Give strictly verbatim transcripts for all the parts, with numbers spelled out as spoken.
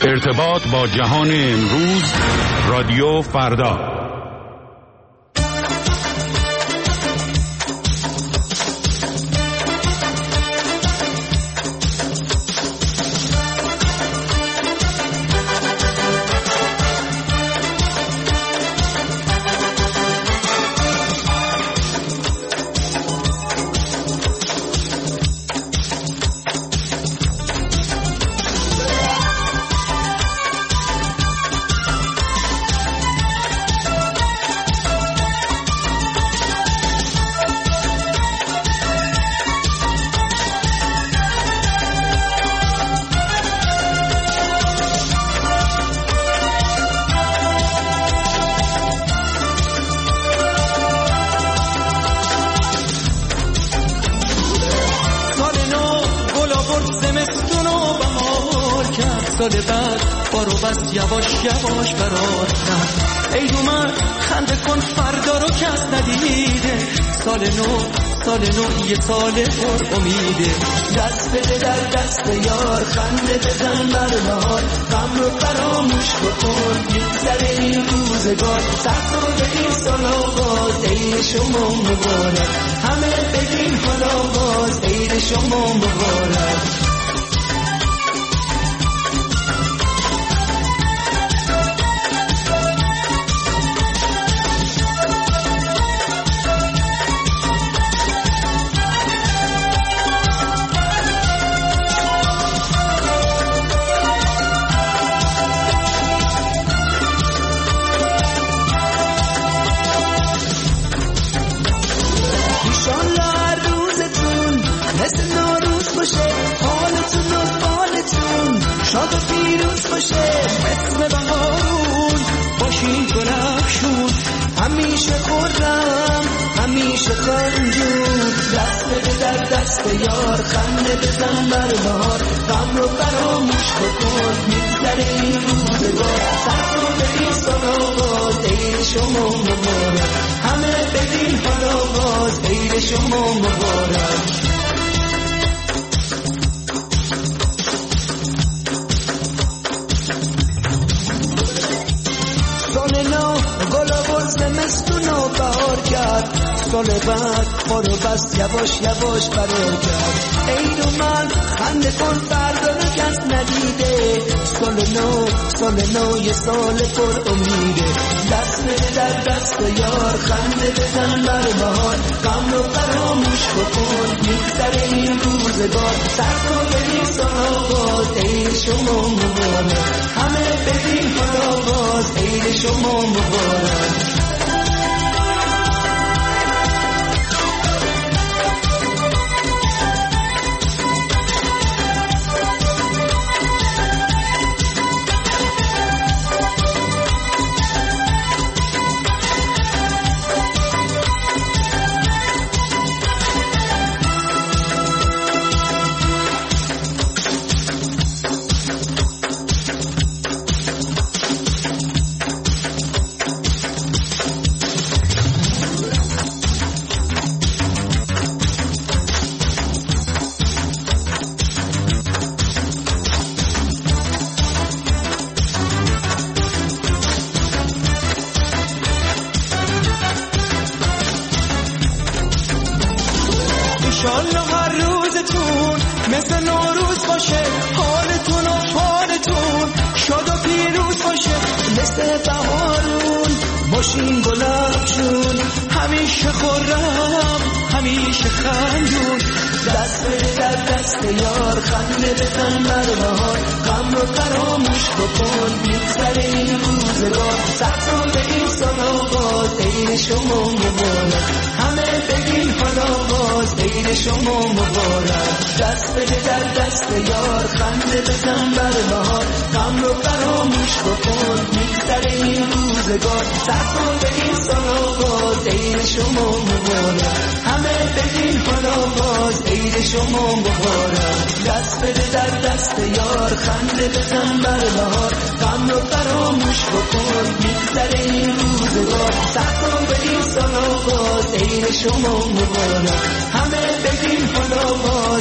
ارتباط با جهان امروز، رادیو فردا. یواش یواش برار کرد. ای دومن خنده کن فردا رو کس ندیده. سال نو سال نو یه سال پر امیده. دست بده در دست یار، خنده بزن بر نهار، غم رو فراموش بکن میگذره این روزگار. سخت رو بگین سال آغاز، عید شما مبارک. همه بگین حال آغاز، عید شما مبارک. شاد و پیروز باشه اسم بهارون، باشین گلفشون همیشه خورم همیشه خنجون. دست بده در دست یار، خنده بزن بر بهار، غم رو فراموش بکن میگذره این روزگار. سخت رو بگین سال آغاز، عید شما مبارک. همه بگین حال آغاز، عید شما مبارک. زمستونو بهار کرد، سال بعد خورو بس یواش یواش برار کرد. عید اومد خنده کن فردا رو کس ندیده. سال نو سال نو یه سال پر امیده. دست بده در دست یار، خنده بزن بر بهار، غم رو فراموش بکن میگذره این روزگار. سخت رو بگین سال آغاز، عید شما مبارک. همه بگین حال آغاز، عید شما مبارک. باشین گلابشون همیشه خورم همیشه خندون. دست بده در دست یار، خنده بزن بر بهار، غم رو فراموش بکن میگذره این روزگار. سخت رو بگین سال آغاز، عید شما مبارک. همه بگین حال آغاز، عید شما مبارک. دست بده در دست یار، خنده بزن بر بهار، غم رو فراموش بکن میگذره این روزگار. سخت رو بگین سال آغاز، عید شما مبارک. همه بگین حال آغاز، عید شما مبارک. دست بده در دست یار، خنده بزن بر بهار، غم رو فراموش بکن میگذره این روزگار. سخت رو بگین سال آغاز، عید شما مبارک. همه بگین حال آغاز،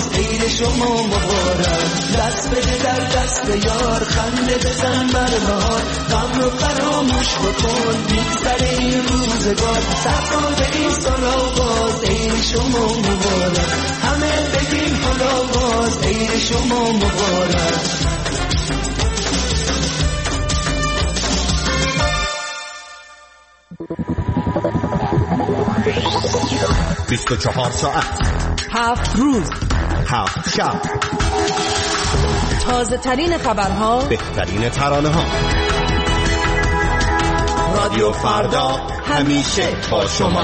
آغاز عید شما مبارک. دست بده در دست یار خنده بزن بر بهار، غم رو فراموش بکن میگذره این روزگار. صفا به این سال آغاز عید شما مبارک. همه بگیم حال آغاز عید شما مبارک. بیست و چهار ساعت، هفت روز، هفت شب، تازه ترین خبرها، بهترین ترانه ها. رادیو فردا همیشه با شما.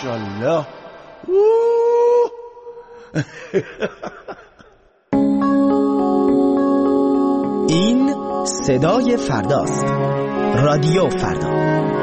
ماشاءالله. این صدای فرداست. رادیو فردا.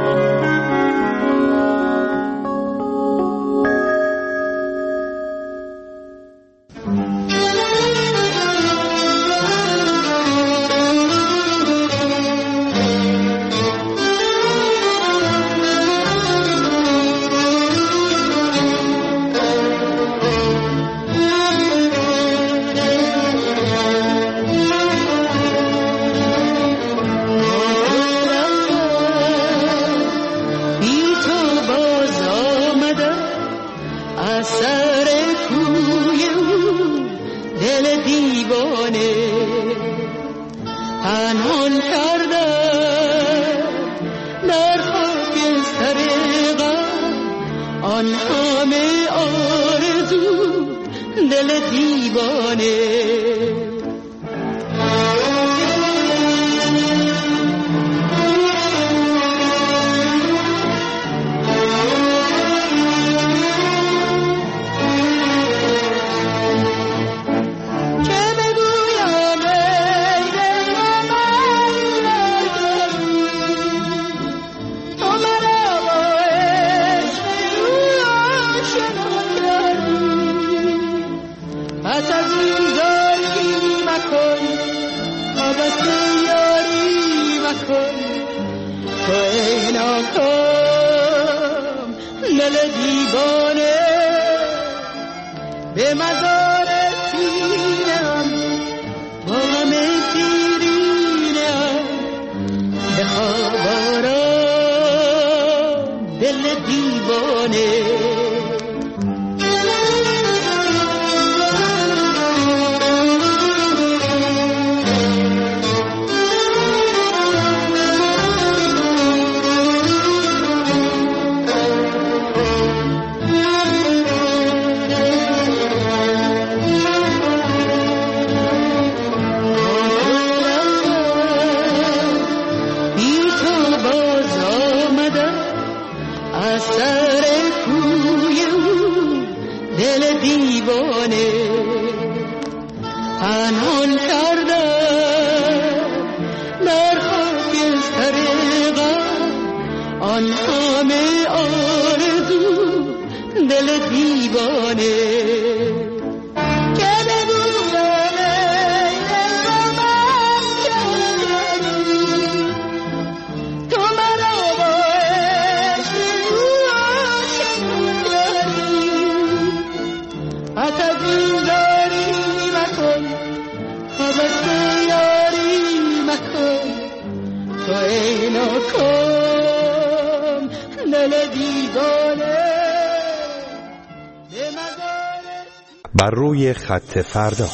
بر روی خط فردا.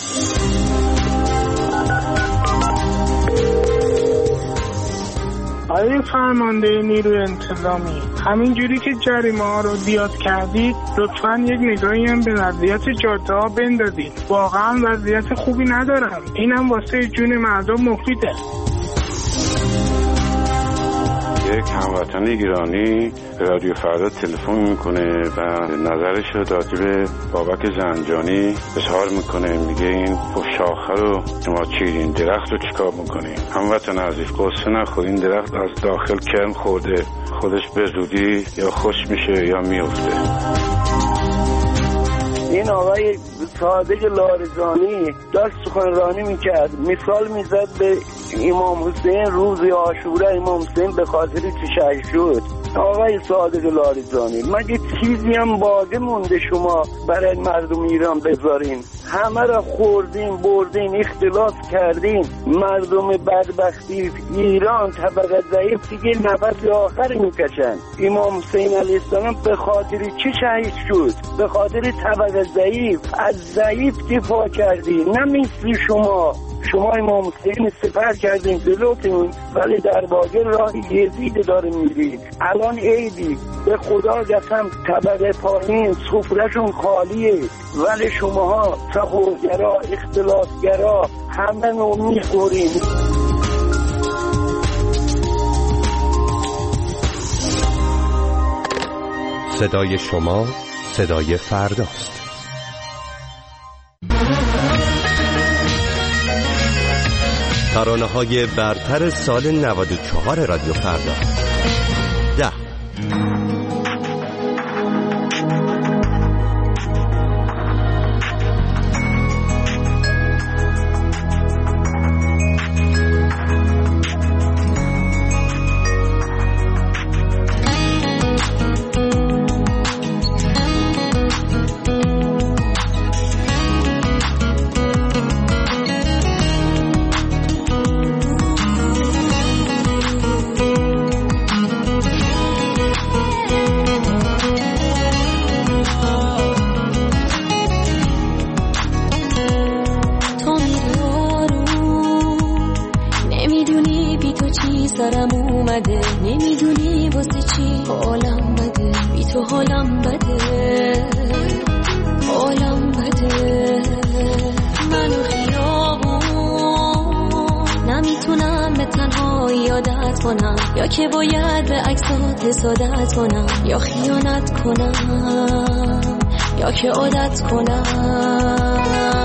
آقای فرمانده نیروی انتظامی، همین جوری که جریمه ها رو زیاد کردید لطفاً یک نگاهی هم به وضعیت جاده ها بندازید. واقعا وضعیت خوبی ندارم. اینم واسه جون مردم مفیده. یک هموطن ایرانی رادیو فردا تلفن میکنه و نظرش رو راجع به بابک زنجانی اظهار میکنه. میگه این شاخه رو شما چیرین، درخت رو چیکار میکنین؟ هموطن عزیز، قصه نخورین، درخت از داخل کرم خورده، خودش به زودی یا خوش میشه یا میفته. این آقای صادق لارزانی داشت سخنرانی میکرد، مثال میزد به امام حسین روز عاشورا. امام حسین به خاطر چه شهید شد؟ آقای صادق لارزانی، مگه چیزی هم باقی مونده شما برای مردم ایران بذارین؟ همه را خوردین، بردین، اختلاس کردین. مردم بدبختی ایران طبقه ضعیف دیگه نفس آخر میکشن. امام حسین علیه السلام به خاطر چه شهید شد؟ به خاطر طبقه ضعیف. از ضعیف دفاع کردین، نه مثل شما. شما امام حسین سپر کردین جلوتون، ولی در واقع راه یزید داره میرید. الان عیدی، به خدا قسم طبقه پایین سفرهشون خالیه، ولی شماها تقویگرا، اختلافگرا همه نو میخورین. صدای شما، صدای فرداست. ترانه‌های برتر سال نود و چهار رادیو فردا. ده که باید به عکسات حسادت کنم یا خیانت کنم یا که عادت کنم.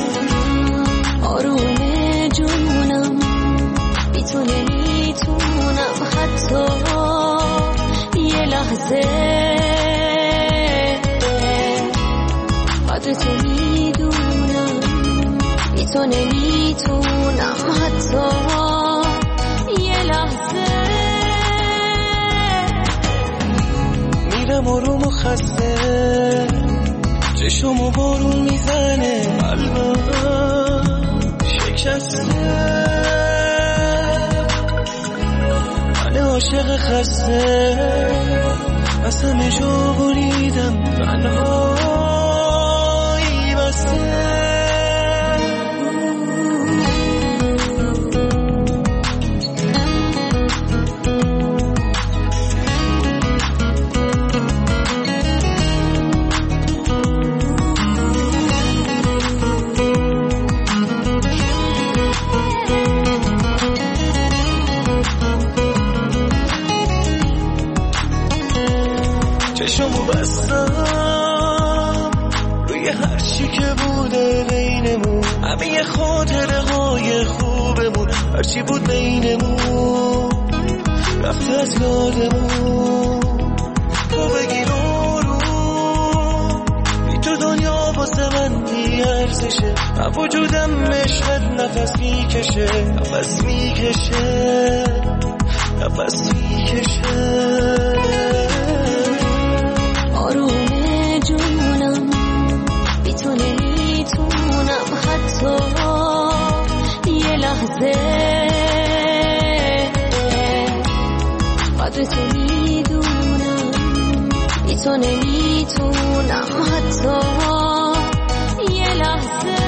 آروم جونم بی تو نمیتونم حتی یه لحظه قدر تو میدونم بی تو نمیتونم حتی یه لحظه. میرم آروم و خسته چشم و بارون میزنه قلبم شکسته من عاشق خسته از همه جا بریدم تنهایی بسته. چشمو بستم روی هر چی که بوده بینمون، همه خاطره های خوبمون، هر چی بود بینمون رفته از یادمون. تو بگیر آروم بی تو دنیا واسه من بی ارزشه، من وجودم عشقت نفس میکشه نفس میکشه نفس میکشه. آروم جونم بی تو نمیتونم حتی یه لحظه قدر تو میدونم بی تو نمیتونم حتی یه لحظه.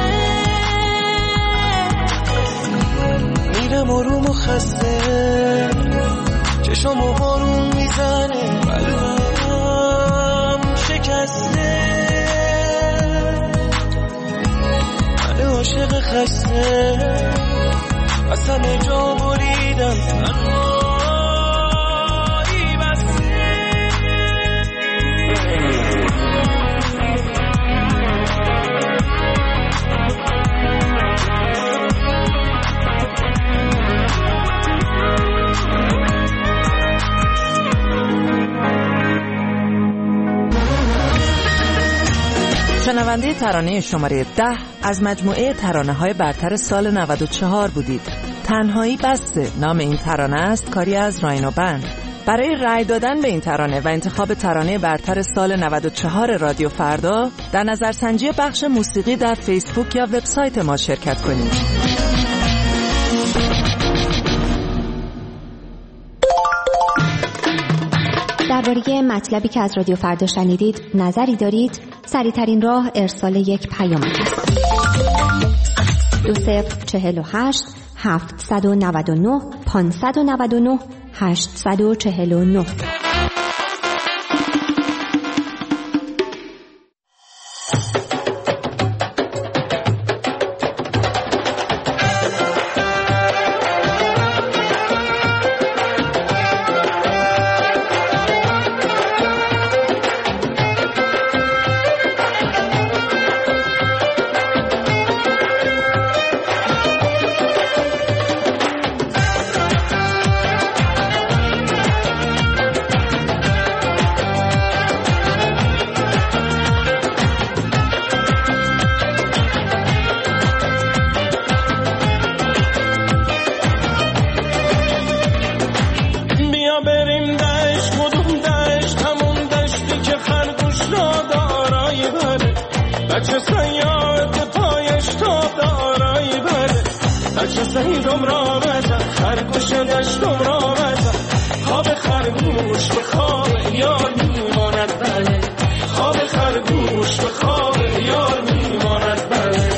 میرم آروم و خسته چشم و بارون میزنه قلبم شکسته من عاشق خسته از همه جا بریدم تنهایی بسته. شنونده ترانه شماره ده از مجموعه ترانه های برتر سال نود و چهار بودید. تنهایی بسته نام این ترانه است، کاری از راینو بند. برای رأی دادن به این ترانه و انتخاب ترانه برتر سال نود و چهار رادیو فردا در نظرسنجی بخش موسیقی در فیسبوک یا وبسایت ما شرکت کنید. درباره مطلبی که از رادیو فردا شنیدید نظری دارید؟ سریع‌ترین راه ارسال یک پیامک است. دو صفر چهل و هشت هفتصد و نود و نه پانصد و نود و نه هشتصد و چهل و نه. دشتم را مزن خرگوش دشتم را مزن خواب خرگوش به خواب یار میماند بله خواب خرگوش به خواب یار میماند بله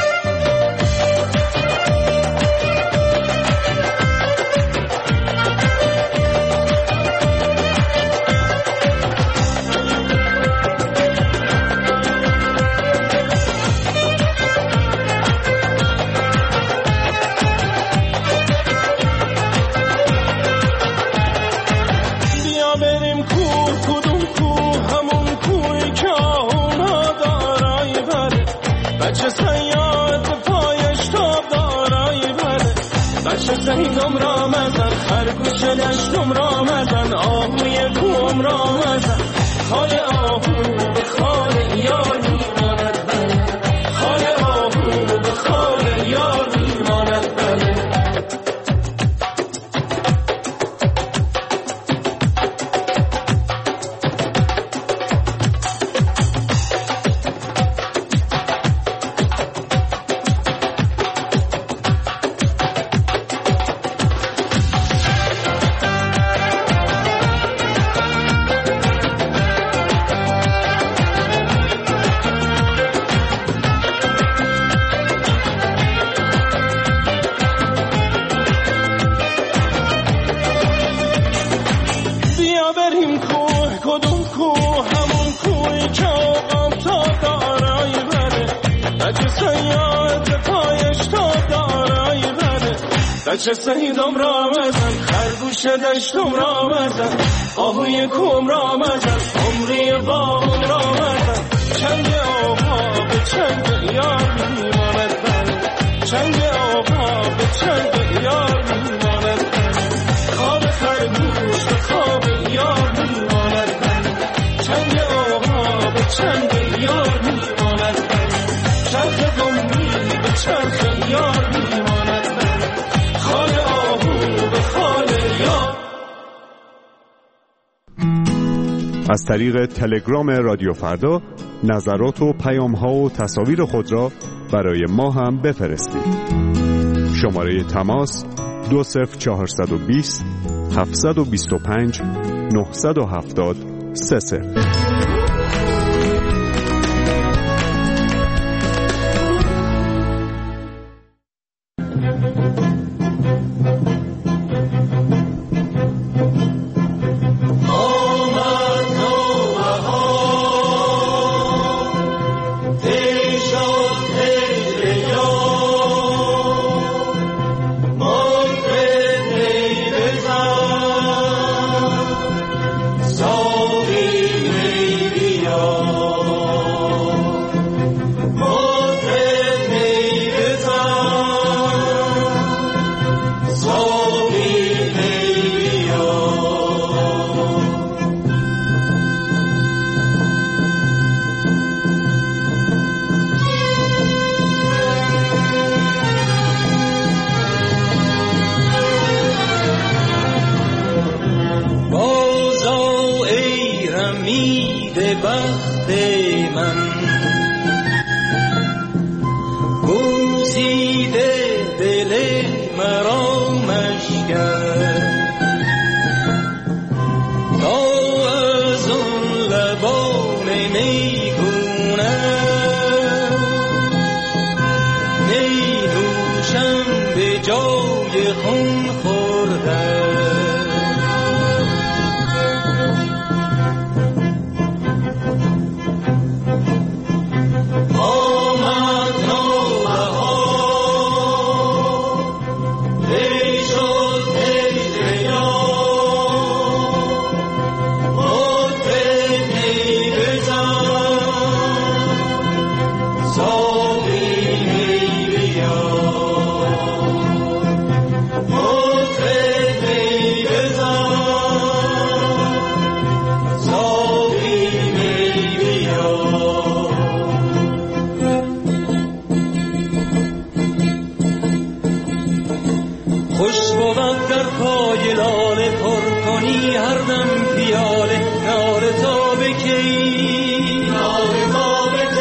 زهیدم را مزن خرگوش دشتم را مزن آهوی کوم را مزن خال آهو به خال یار میماند بله خال آهو به خال یار میماند بله بچه سهیدم را مزن خرگوش دشتم را مزن آهوی کوم را مزن عمری باغم را مزن چنگ آقا به چنگ یار میماند بله چنگ آقا به چنگ یار میماند بله خواب خرگوش به خواب یار میماند بله چنگ آقا به چنگ یار میماند بله چرخ گمی به چرخ یار میماند از طریق تلگرام رادیو فردا نظرات و پیام‌ها و تصاویر خود را برای ما هم بفرستید. شماره تماس دو صفر چهارصد و بیست هفتصد و بیست و پنج نهصد و هفتاد سه صفر.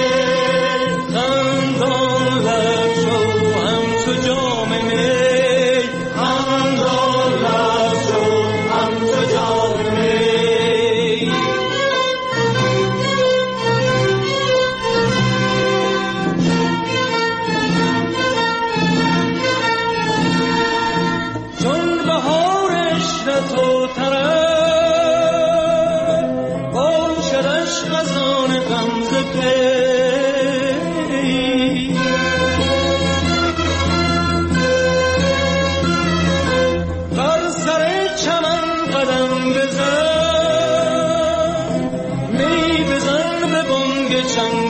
خندان لب شو هم تو جام می چنگ